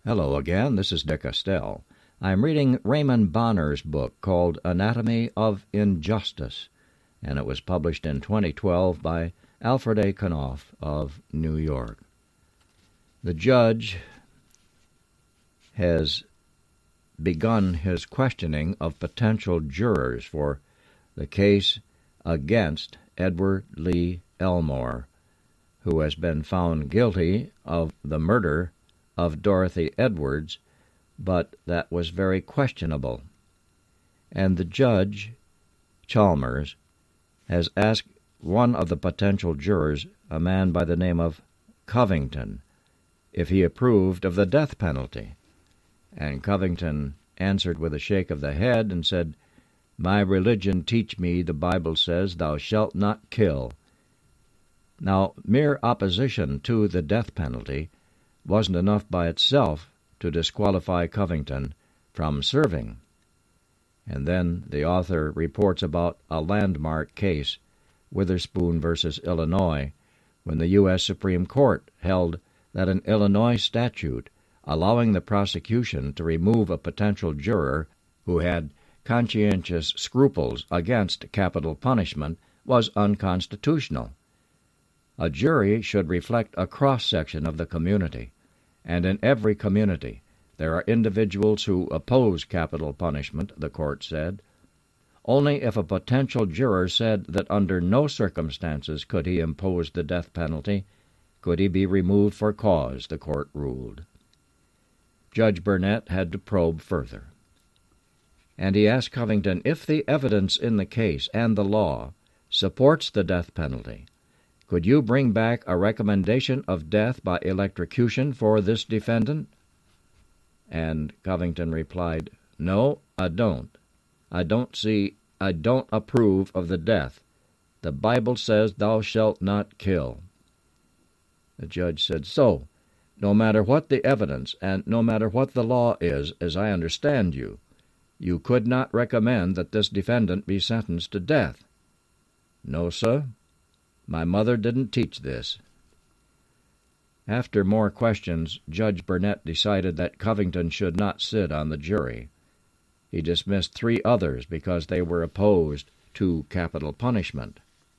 Hello again, this is Dick Estelle. I'm reading Raymond Bonner's book called Anatomy of Injustice, and it was published in 2012 by Alfred A. Knopf of New York. The judge has begun his questioning of potential jurors for the case against Edward Lee Elmore, who has been found guilty of the murder of Dorothy Edwards, but that was very questionable. And the judge, Chalmers, has asked one of the potential jurors, a man by the name of Covington, if he approved of the death penalty. And Covington answered with a shake of the head and said, "My religion teach me the Bible says, thou shalt not kill." Now, mere opposition to the death penalty wasn't enough by itself to disqualify Covington from serving. And then the author reports about a landmark case, Witherspoon versus Illinois, when the U.S. Supreme Court held that an Illinois statute allowing the prosecution to remove a potential juror who had conscientious scruples against capital punishment was unconstitutional. A jury should reflect a cross-section of the community, and in every community there are individuals who oppose capital punishment, the court said. Only if a potential juror said that under no circumstances could he impose the death penalty could he be removed for cause, the court ruled. Judge Burnett had to probe further, and he asked Covington if the evidence in the case and the law supports the death penalty. Could you bring back a recommendation of death by electrocution for this defendant? And Covington replied, "No, I don't. I don't approve of the death. The Bible says thou shalt not kill." The judge said, "So, no matter what the evidence and no matter what the law is, as I understand you, you could not recommend that this defendant be sentenced to death?" "No, sir. My mother didn't teach this." After more questions, Judge Burnett decided that Covington should not sit on the jury. He dismissed 3 others because they were opposed to capital punishment.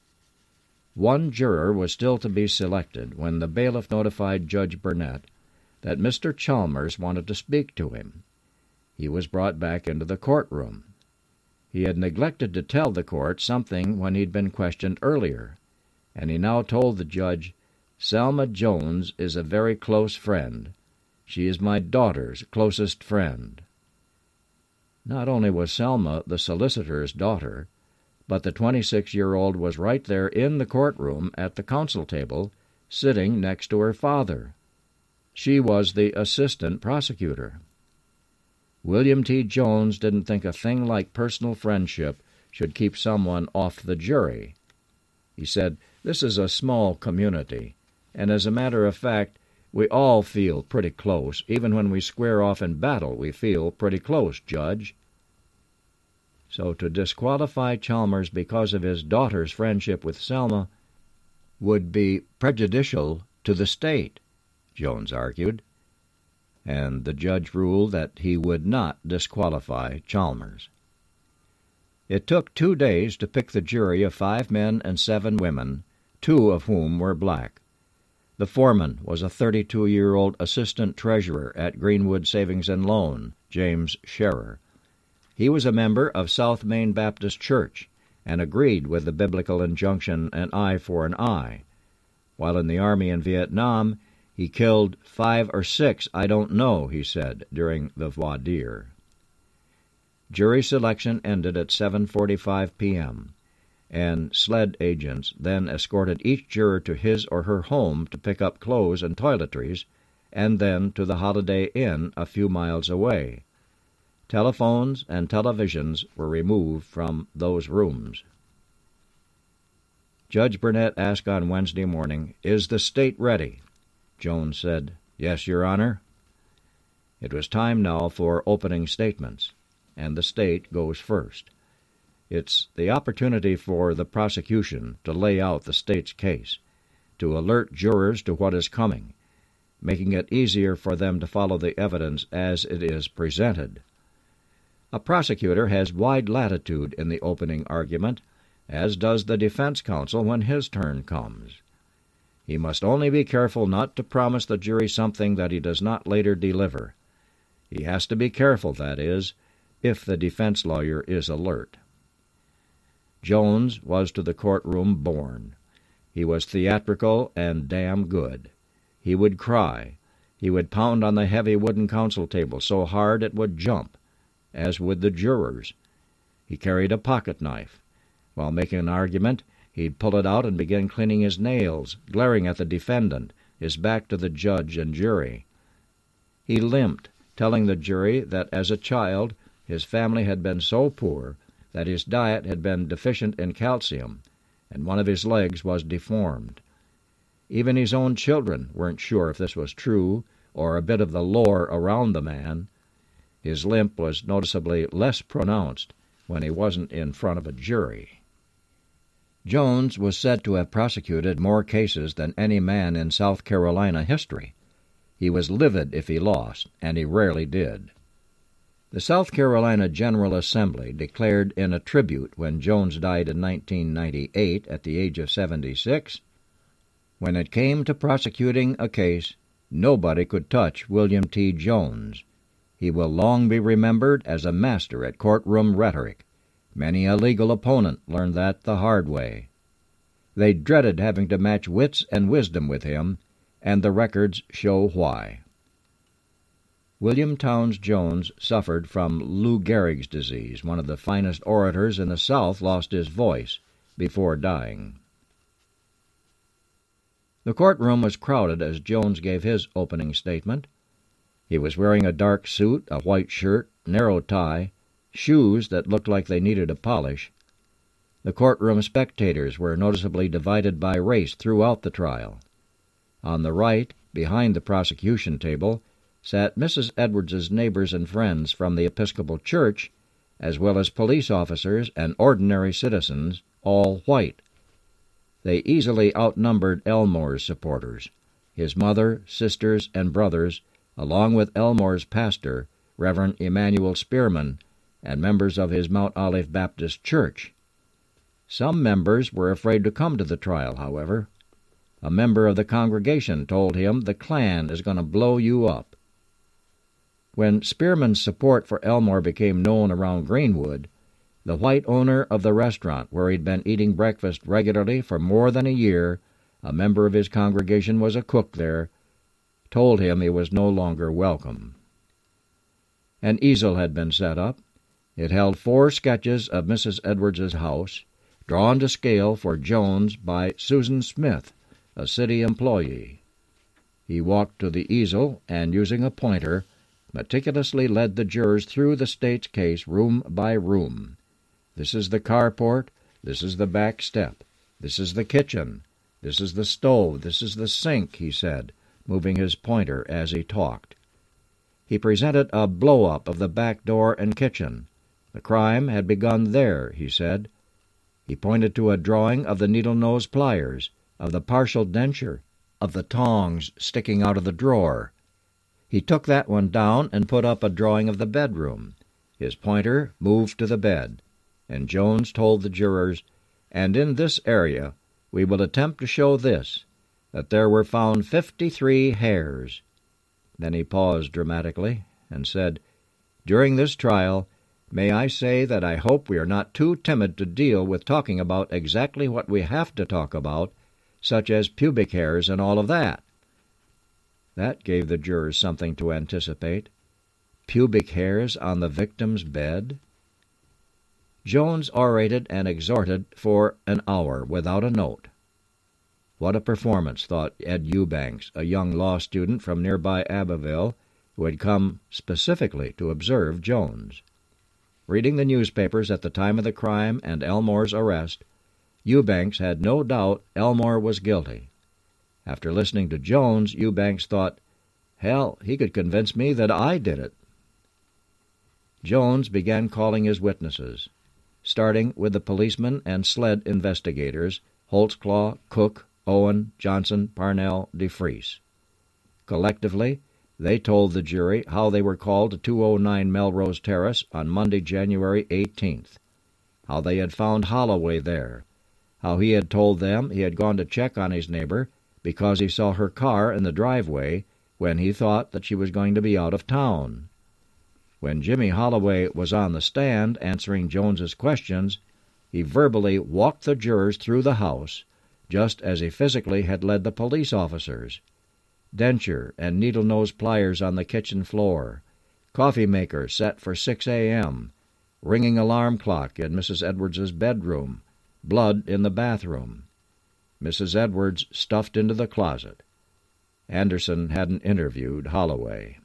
One juror was still to be selected when the bailiff notified Judge Burnett that Mr. Chalmers wanted to speak to him. He was brought back into the courtroom. He had neglected to tell the court something when he'd been questioned earlier, and he now told the judge, "Selma Jones is a very close friend. She is my daughter's closest friend." Not only was Selma the solicitor's daughter, but the 26-year-old was right there in the courtroom at the counsel table, sitting next to her father. She was the assistant prosecutor. William T. Jones didn't think a thing like personal friendship should keep someone off the jury. He said, "This is a small community, and as a matter of fact, we all feel pretty close. Even when we square off in battle, we feel pretty close, Judge." So to disqualify Chalmers because of his daughter's friendship with Selma would be prejudicial to the state, Jones argued, and the judge ruled that he would not disqualify Chalmers. It took 2 days to pick the jury of 5 men and 7 women, 2 of whom were black. The foreman was a 32-year-old assistant treasurer at Greenwood Savings and Loan, James Scherer. He was a member of South Main Baptist Church and agreed with the biblical injunction, an eye for an eye. While in the Army in Vietnam, he killed 5 or 6, I don't know, he said, during the voir dire. Jury selection ended at 7:45 p.m., and SLED agents then escorted each juror to his or her home to pick up clothes and toiletries, and then to the Holiday Inn a few miles away. Telephones and televisions were removed from those rooms. Judge Burnett asked on Wednesday morning, "Is the state ready?" Jones said, "Yes, Your Honor." It was time now for opening statements, and the state goes first. It's the opportunity for the prosecution to lay out the state's case, to alert jurors to what is coming. making it easier for them to follow the evidence as it is presented. A prosecutor has wide latitude in the opening argument, as does the defense counsel when his turn comes. He must only be careful not to promise the jury something that he does not later deliver. He has to be careful, that is, if the defense lawyer is alert. Jones was to the courtroom born. He was theatrical and damn good. He would cry. He would pound on the heavy wooden counsel table so hard it would jump, as would the jurors. He carried a pocket knife. While making an argument, he'd pull it out and begin cleaning his nails, glaring at the defendant, his back to the judge and jury. He limped, telling the jury that as a child his family had been so poor that his diet had been deficient in calcium, and one of his legs was deformed. Even his own children weren't sure if this was true or a bit of the lore around the man. His limp was noticeably less pronounced when he wasn't in front of a jury. Jones was said to have prosecuted more cases than any man in South Carolina history. He was livid if he lost, and he rarely did. The South Carolina General Assembly declared in a tribute when Jones died in 1998 at the age of 76, "When it came to prosecuting a case, nobody could touch William T. Jones. He will long be remembered as a master at courtroom rhetoric. Many a legal opponent learned that the hard way. They dreaded having to match wits and wisdom with him, and the records show why." William Townes Jones suffered from Lou Gehrig's disease. One of the finest orators in the South lost his voice before dying. The courtroom was crowded as Jones gave his opening statement. He was wearing a dark suit, a white shirt, narrow tie, shoes that looked like they needed a polish. The courtroom spectators were noticeably divided by race throughout the trial. On the right, behind the prosecution table, sat Mrs. Edwards's neighbors and friends from the Episcopal Church, as well as police officers and ordinary citizens, all white. They easily outnumbered Elmore's supporters, his mother, sisters, and brothers, along with Elmore's pastor, Reverend Emanuel Spearman, and members of his Mount Olive Baptist Church. Some members were afraid to come to the trial, however. A member of the congregation told him, "The Klan is going to blow you up." When Spearman's support for Elmore became known around Greenwood, the white owner of the restaurant where he'd been eating breakfast regularly for more than a year, a member of his congregation was a cook there, told him he was no longer welcome. An easel had been set up. It held 4 sketches of Mrs. Edwards's house, drawn to scale for Jones by Susan Smith, a city employee. He walked to the easel and, using a pointer, meticulously led the jurors through the state's case room by room. "This is the carport, this is the back step, this is the kitchen, this is the stove, this is the sink," he said, moving his pointer as he talked. He presented a blow-up of the back door and kitchen. The crime had begun there, he said. He pointed to a drawing of the needle-nose pliers, of the partial denture, of the tongs sticking out of the drawer. He took that one down and put up a drawing of the bedroom. His pointer moved to the bed, and Jones told the jurors, "And in this area we will attempt to show this, that there were found 53 hairs." Then he paused dramatically and said, "During this trial, may I say that I hope we are not too timid to deal with talking about exactly what we have to talk about, such as pubic hairs and all of that." That gave the jurors something to anticipate. Pubic hairs on the victim's bed? Jones orated and exhorted for an hour without a note. What a performance, thought Ed Eubanks, a young law student from nearby Abbeville, who had come specifically to observe Jones. Reading the newspapers at the time of the crime and Elmore's arrest, Eubanks had no doubt Elmore was guilty. After listening to Jones, Eubanks thought, "Hell, he could convince me that I did it." Jones began calling his witnesses, starting with the policemen and sled investigators, Holtzclaw, Cook, Owen, Johnson, Parnell, DeFries. Collectively, they told the jury how they were called to 209 Melrose Terrace on Monday, January 18th, how they had found Holloway there, how he had told them he had gone to check on his neighbor because he saw her car in the driveway when he thought that she was going to be out of town. When Jimmy Holloway was on the stand answering Jones's questions, he verbally walked the jurors through the house, just as he physically had led the police officers. Denture and needle-nose pliers on the kitchen floor, coffee maker set for 6 a.m., ringing alarm clock in Mrs. Edwards's bedroom, blood in the bathroom. Mrs. Edwards stuffed into the closet. Anderson hadn't interviewed Holloway.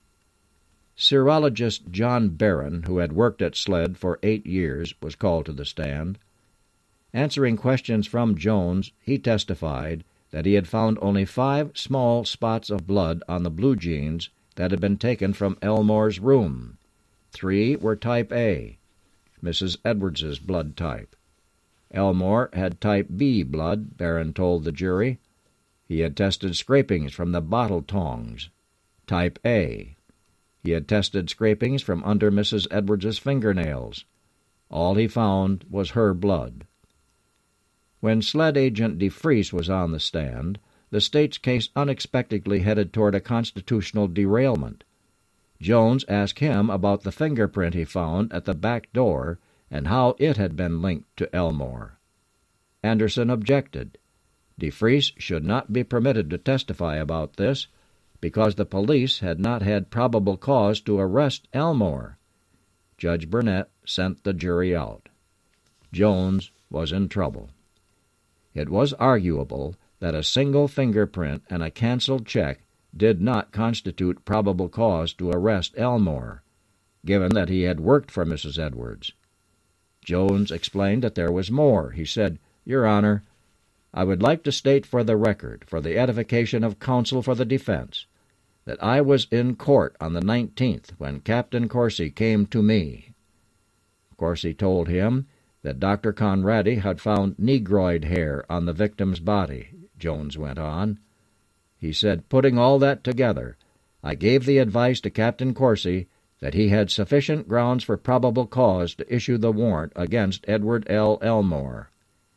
Serologist John Barron, who had worked at SLED for 8 years, was called to the stand. Answering questions from Jones, he testified that he had found only 5 small spots of blood on the blue jeans that had been taken from Elmore's room. 3 were type A, Mrs. Edwards's blood type. Elmore had type B blood, Barron told the jury. He had tested scrapings from the bottle tongs, type A. He had tested scrapings from under Mrs. Edwards's fingernails. All he found was her blood. When SLED agent DeFries was on the stand, the state's case unexpectedly headed toward a constitutional derailment. Jones asked him about the fingerprint he found at the back door and how it had been linked to Elmore. Anderson objected. DeFries should not be permitted to testify about this because the police had not had probable cause to arrest Elmore. Judge Burnett sent the jury out. Jones was in trouble. It was arguable that a single fingerprint and a canceled check did not constitute probable cause to arrest Elmore, given that he had worked for Mrs. Edwards. Jones explained that there was more. He said, "Your Honor, I would like to state for the record, for the edification of counsel for the defense, that I was in court on the 19th when Captain Corsi came to me." Corsi told him that Dr. Conradi had found negroid hair on the victim's body, Jones went on. He said, "Putting all that together, I gave the advice to Captain Corsi that he had sufficient grounds for probable cause to issue the warrant against Edward L. Elmore."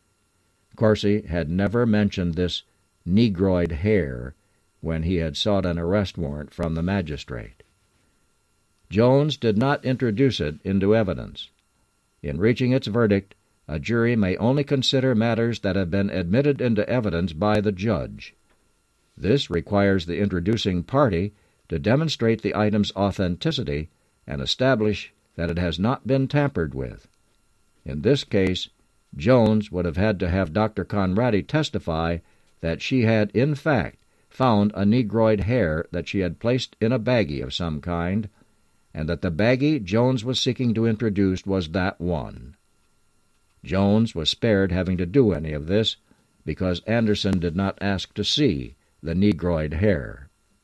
Corsi had never mentioned this negroid hair when he had sought an arrest warrant from the magistrate. Jones did not introduce it into evidence. In reaching its verdict, a jury may only consider matters that have been admitted into evidence by the judge. This requires the introducing party to demonstrate the item's authenticity and establish that it has not been tampered with. In this case, Jones would have had to have Dr. Conradi testify that she had, in fact, found a negroid hair that she had placed in a baggie of some kind, and that the baggie Jones was seeking to introduce was that one. Jones was spared having to do any of this because Anderson did not ask to see the negroid hair.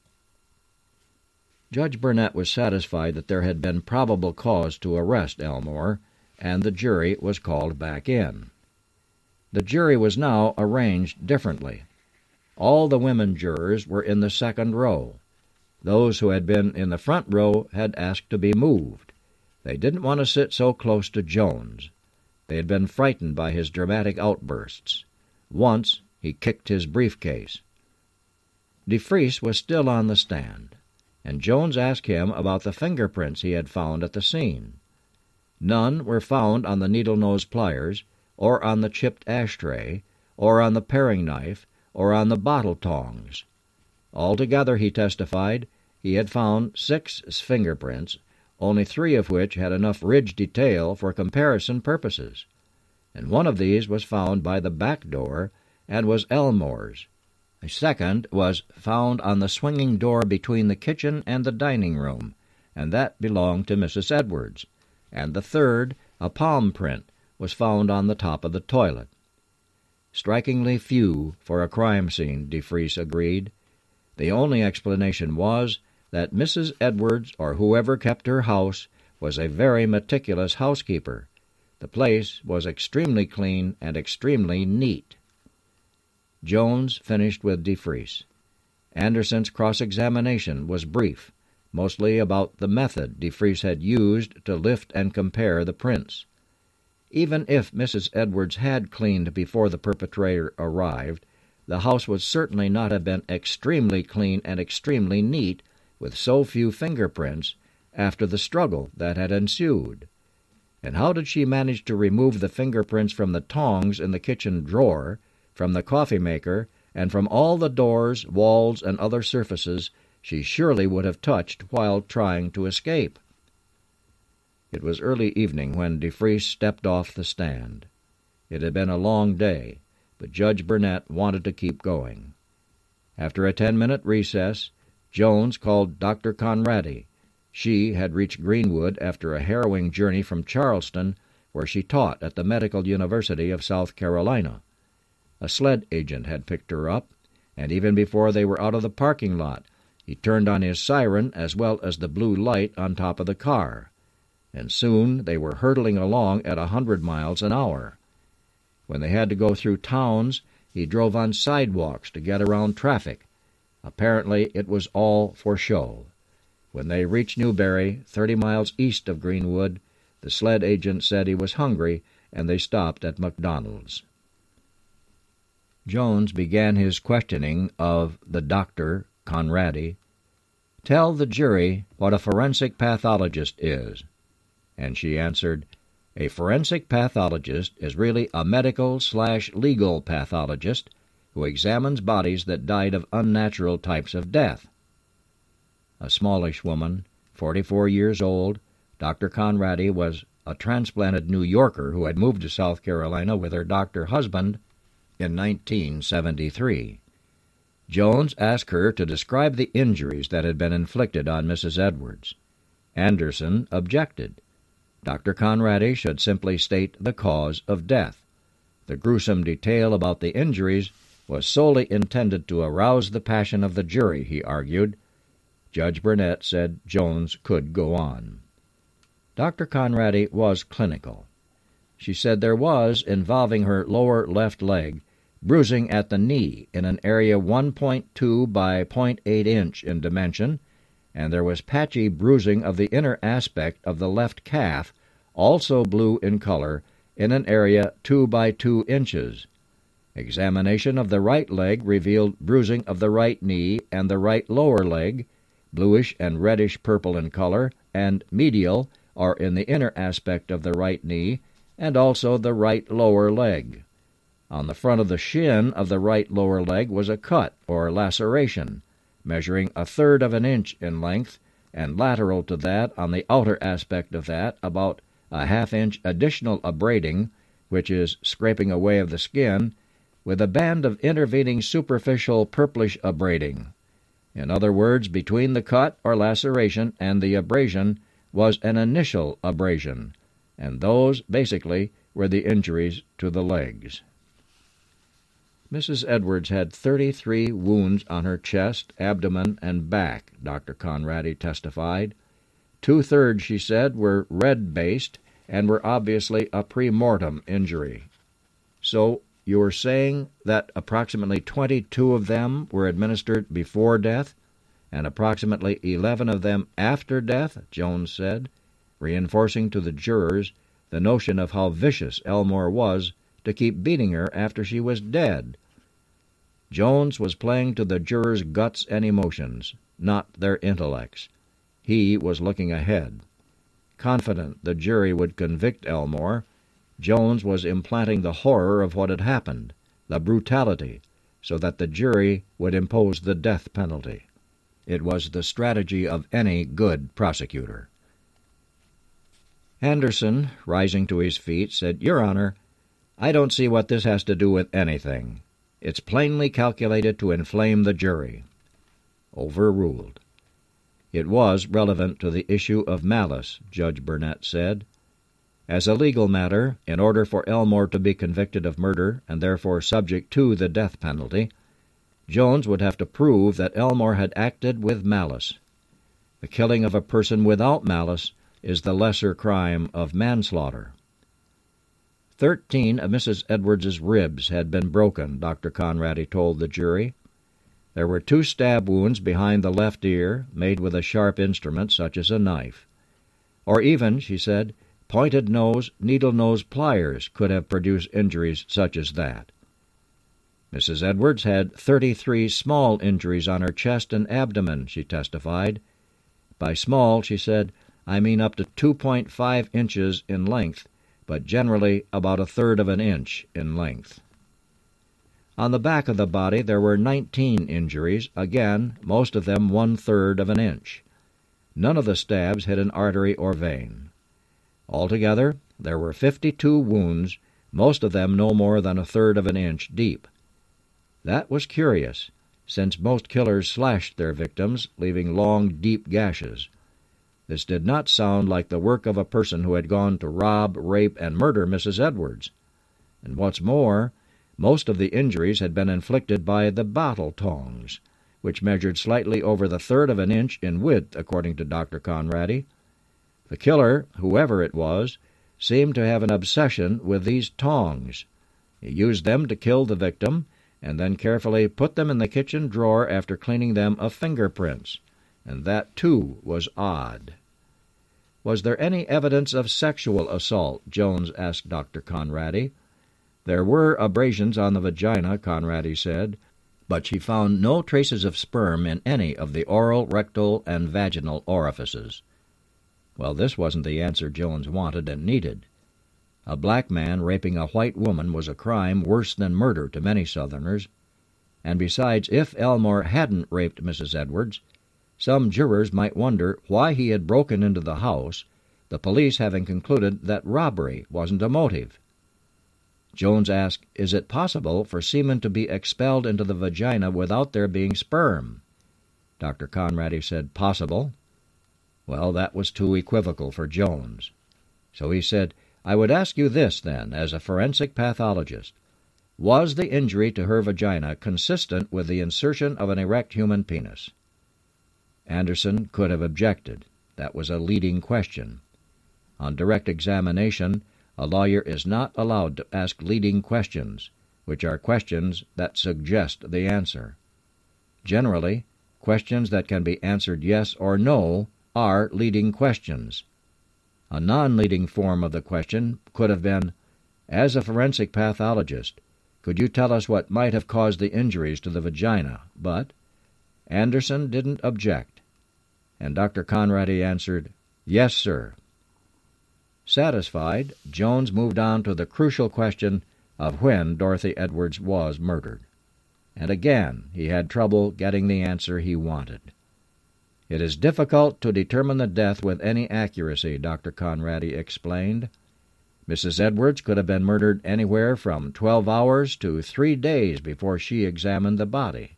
Judge Burnett was satisfied that there had been probable cause to arrest Elmore, and the jury was called back in. The jury was now arranged differently. All the women jurors were in the second row. Those who had been in the front row had asked to be moved. They didn't want to sit so close to Jones. They had been frightened by his dramatic outbursts. Once he kicked his briefcase. DeFries was still on the stand, and Jones asked him about the fingerprints he had found at the scene. None were found on the needle-nose pliers, or on the chipped ashtray, or on the paring knife, or on the bottle tongs. Altogether, he testified, he had found 6 fingerprints, only 3 of which had enough ridge detail for comparison purposes, and one of these was found by the back door and was Elmore's. A second was found on the swinging door between the kitchen and the dining room, and that belonged to Mrs. Edwards, and the third, a palm print, was found on the top of the toilet. Strikingly few for a crime scene, DeFries agreed. The only explanation was that Mrs. Edwards, or whoever kept her house, was a very meticulous housekeeper. The place was extremely clean and extremely neat. Jones finished with DeFries. Anderson's cross-examination was brief, mostly about the method DeFries had used to lift and compare the prints. Even if Mrs. Edwards had cleaned before the perpetrator arrived, the house would certainly not have been extremely clean and extremely neat with so few fingerprints after the struggle that had ensued. And how did she manage to remove the fingerprints from the tongs in the kitchen drawer, from the coffee-maker, and from all the doors, walls, and other surfaces she surely would have touched while trying to escape? It was early evening when DeFries stepped off the stand. It had been a long day, but Judge Burnett wanted to keep going. After a 10-minute recess, Jones called Dr. Conradi. She had reached Greenwood after a harrowing journey from Charleston, where she taught at the Medical University of South Carolina. A sled agent had picked her up, and even before they were out of the parking lot, he turned on his siren as well as the blue light on top of the car, and soon they were hurtling along at 100 miles an hour. When they had to go through towns, he drove on sidewalks to get around traffic. Apparently it was all for show. When they reached Newberry, 30 miles east of Greenwood, the sled agent said he was hungry, and they stopped at McDonald's. Jones began his questioning of the doctor, Conradi. "Tell the jury what a forensic pathologist is." And she answered, "A forensic pathologist is really a medical/legal pathologist who examines bodies that died of unnatural types of death." A smallish woman, 44 years old, Dr. Conradi was a transplanted New Yorker who had moved to South Carolina with her doctor husband in 1973. Jones asked her to describe the injuries that had been inflicted on Mrs. Edwards. Anderson objected. Dr. Conradi should simply state the cause of death. The gruesome detail about the injuries was solely intended to arouse the passion of the jury, he argued. Judge Burnett said Jones could go on. Dr. Conradi was clinical. She said there was, involving her lower left leg, bruising at the knee in an area 1.2 by 0.8 inch in dimension, and there was patchy bruising of the inner aspect of the left calf, also blue in color, in an area 2 by 2 inches. Examination of the right leg revealed bruising of the right knee and the right lower leg, bluish and reddish-purple in color, and medial, or in the inner aspect of the right knee, and also the right lower leg. On the front of the shin of the right lower leg was a cut, or laceration, measuring 1/3 of an inch in length, and lateral to that, on the outer aspect of that, about a 1/2 inch additional abrading, which is scraping away of the skin, with a band of intervening superficial purplish abrading. In other words, between the cut or laceration and the abrasion was an initial abrasion, and those, basically, were the injuries to the legs. Mrs. Edwards had 33 wounds on her chest, abdomen, and back, Dr. Conradi testified. 2/3, she said, were red-based and were obviously a pre-mortem injury. So you were saying that approximately 22 of them were administered before death, and approximately 11 of them after death, Jones said, reinforcing to the jurors the notion of how vicious Elmore was to keep beating her after she was dead. Jones was playing to the jurors' guts and emotions, not their intellects. He was looking ahead. Confident the jury would convict Elmore, Jones was implanting the horror of what had happened, the brutality, so that the jury would impose the death penalty. It was the strategy of any good prosecutor. Anderson, rising to his feet, said, "Your Honor, I don't see what this has to do with anything. It's plainly calculated to inflame the jury." Overruled. It was relevant to the issue of malice, Judge Burnett said. As a legal matter, in order for Elmore to be convicted of murder and therefore subject to the death penalty, Jones would have to prove that Elmore had acted with malice. The killing of a person without malice is the lesser crime of manslaughter. 13 of Mrs. Edwards's ribs had been broken, Dr. Conradi told the jury. There were 2 stab wounds behind the left ear, made with a sharp instrument such as a knife. Or even, she said, pointed nose, needle-nose pliers could have produced injuries such as that. Mrs. Edwards had 33 small injuries on her chest and abdomen, she testified. By small, she said, I mean up to 2.5 inches in length, but generally about 1/3 of an inch in length. On the back of the body there were 19 injuries, again, most of them 1/3 of an inch. None of the stabs hit an artery or vein. Altogether, there were 52 wounds, most of them no more than 1/3 of an inch deep. That was curious, since most killers slashed their victims, leaving long, deep gashes. This did not sound like the work of a person who had gone to rob, rape, and murder Mrs. Edwards. And what's more, most of the injuries had been inflicted by the bottle tongs, which measured slightly over 1/3 of an inch in width, according to Dr. Conradi. The killer, whoever it was, seemed to have an obsession with these tongs. He used them to kill the victim, and then carefully put them in the kitchen drawer after cleaning them of fingerprints, and that, too, was odd. Was there any evidence of sexual assault? Jones asked Dr. Conradi. There were abrasions on the vagina, Conradi said, but she found no traces of sperm in any of the oral, rectal, and vaginal orifices. Well, this wasn't the answer Jones wanted and needed. A black man raping a white woman was a crime worse than murder to many Southerners, and besides, if Elmore hadn't raped Mrs. Edwards, some jurors might wonder why he had broken into the house, the police having concluded that robbery wasn't a motive. Jones asked, is it possible for semen to be expelled into the vagina without there being sperm? Dr. Conradi said, possible. Well, that was too equivocal for Jones. So he said, I would ask you this, then, as a forensic pathologist. Was the injury to her vagina consistent with the insertion of an erect human penis? Anderson could have objected. That was a leading question. On direct examination, a lawyer is not allowed to ask leading questions, which are questions that suggest the answer. Generally, questions that can be answered yes or no are leading questions. A non-leading form of the question could have been, as a forensic pathologist, could you tell us what might have caused the injuries to the vagina? But Anderson didn't object, and Dr. Conradi answered, yes, sir. Satisfied, Jones moved on to the crucial question of when Dorothy Edwards was murdered. And again he had trouble getting the answer he wanted. It is difficult to determine the death with any accuracy, Dr. Conradi explained. Mrs. Edwards could have been murdered anywhere from 12 hours to 3 days before she examined the body.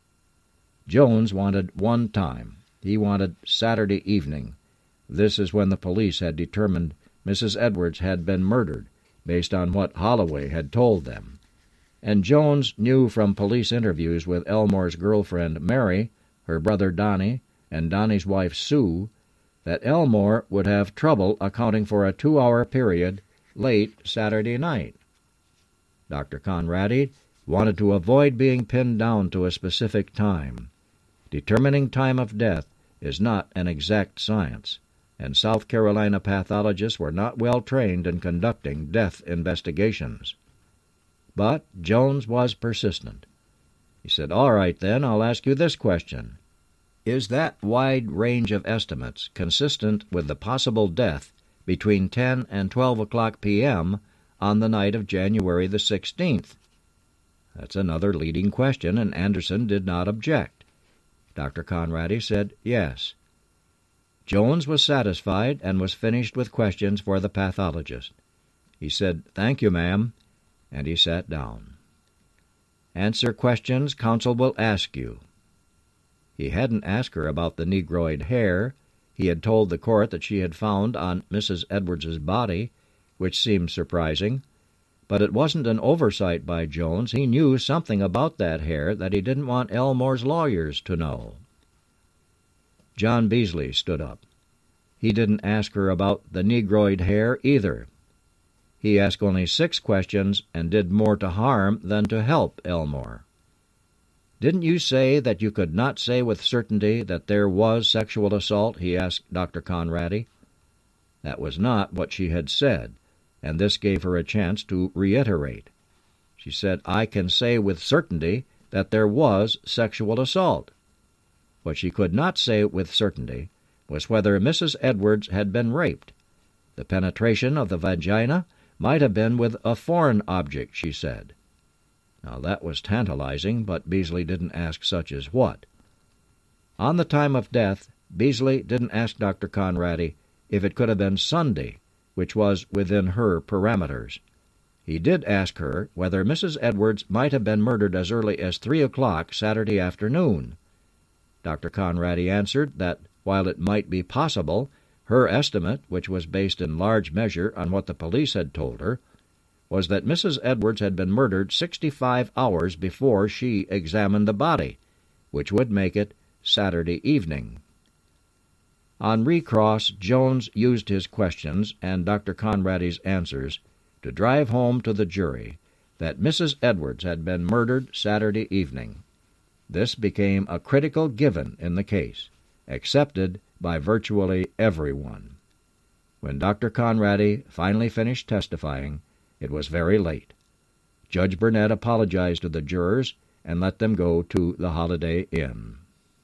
Jones wanted one time. He wanted Saturday evening. This is when the police had determined Mrs. Edwards had been murdered, based on what Holloway had told them. And Jones knew from police interviews with Elmore's girlfriend Mary, her brother Donnie, and Donnie's wife Sue, that Elmore would have trouble accounting for a 2-hour period late Saturday night. Dr. Conradi wanted to avoid being pinned down to a specific time. Determining time of death is not an exact science, and South Carolina pathologists were not well trained in conducting death investigations. But Jones was persistent. He said, all right, then, I'll ask you this question. Is that wide range of estimates consistent with the possible death between 10 and 12 o'clock p.m. on the night of January the 16th? That's another leading question, and Anderson did not object. Dr. Conradi said yes. Jones was satisfied and was finished with questions for the pathologist. He said, thank you, ma'am, and he sat down. Answer questions counsel will ask you. He hadn't asked her about the negroid hair he had told the court that she had found on Mrs. Edwards's body, which seemed surprising. But it wasn't an oversight by Jones. He knew something about that hair that he didn't want Elmore's lawyers to know. John Beasley stood up. He didn't ask her about the negroid hair either. He asked only 6 questions and did more to harm than to help Elmore. "Didn't you say that you could not say with certainty that there was sexual assault?" he asked Dr. Conradi. That was not what she had said, and this gave her a chance to reiterate. She said, "I can say with certainty that there was sexual assault." What she could not say with certainty was whether Mrs. Edwards had been raped. The penetration of the vagina might have been with a foreign object, she said. Now that was tantalizing, but Beasley didn't ask such as what. On the time of death, Beasley didn't ask Dr. Conradi if it could have been Sunday, which was within her parameters. He did ask her whether Mrs. Edwards might have been murdered as early as 3 o'clock Saturday afternoon. Dr. Conradi answered that while it might be possible, her estimate, which was based in large measure on what the police had told her, was that Mrs. Edwards had been murdered 65 hours before she examined the body, which would make it Saturday evening. On recross, Jones used his questions and Dr. Conradi's answers to drive home to the jury that Mrs. Edwards had been murdered Saturday evening. This became a critical given in the case, accepted by virtually everyone. When Dr. Conradi finally finished testifying, it was very late. Judge Burnett apologized to the jurors and let them go to the Holiday Inn.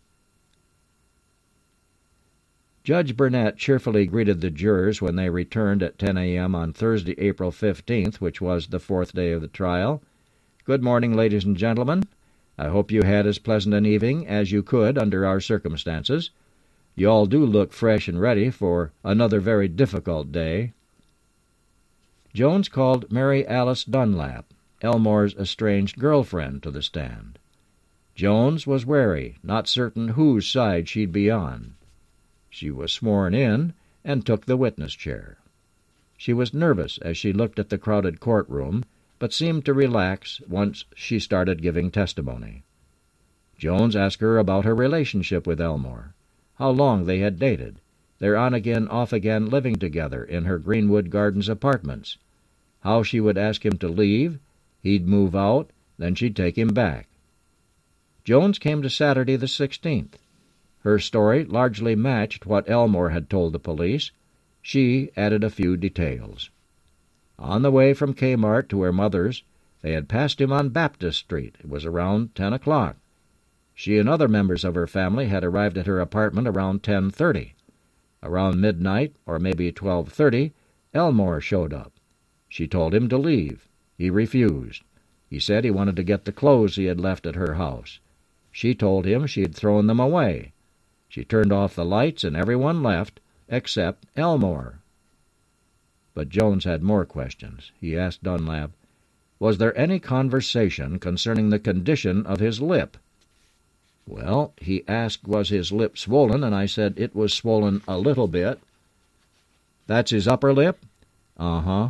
Judge Burnett cheerfully greeted the jurors when they returned at 10 a.m. on Thursday, April 15th, which was the 4th day of the trial. "Good morning, ladies and gentlemen. I hope you had as pleasant an evening as you could under our circumstances. You all do look fresh and ready for another very difficult day." Jones called Mary Alice Dunlap, Elmore's estranged girlfriend, to the stand. Jones was wary, not certain whose side she'd be on. She was sworn in and took the witness chair. She was nervous as she looked at the crowded courtroom, but seemed to relax once she started giving testimony. Jones asked her about her relationship with Elmore, how long they had dated, their on-again, off-again living together in her Greenwood Gardens apartments, how she would ask him to leave, he'd move out, then she'd take him back. Jones came to Saturday the 16th. Her story largely matched what Elmore had told the police. She added a few details. On the way from Kmart to her mother's, they had passed him on Baptist Street. It was around 10 o'clock. She and other members of her family had arrived at her apartment around 10:30. Around midnight, or maybe 12:30, Elmore showed up. She told him to leave. He refused. He said he wanted to get the clothes he had left at her house. She told him she had thrown them away. She turned off the lights and everyone left, except Elmore. But Jones had more questions. He asked Dunlap, "Was there any conversation concerning the condition of his lip?" "Well, he asked was his lip swollen, and I said it was swollen a little bit." "That's his upper lip?" "Uh-huh."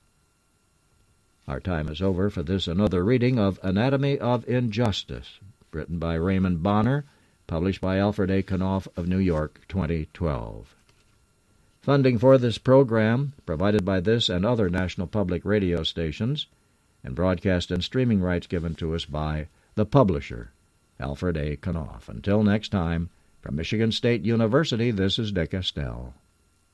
Our time is over for this another reading of Anatomy of Injustice, written by Raymond Bonner, published by Alfred A. Knopf of New York, 2012. Funding for this program provided by this and other national public radio stations, and broadcast and streaming rights given to us by the publisher, Alfred A. Knopf. Until next time, from Michigan State University, this is Dick Estelle.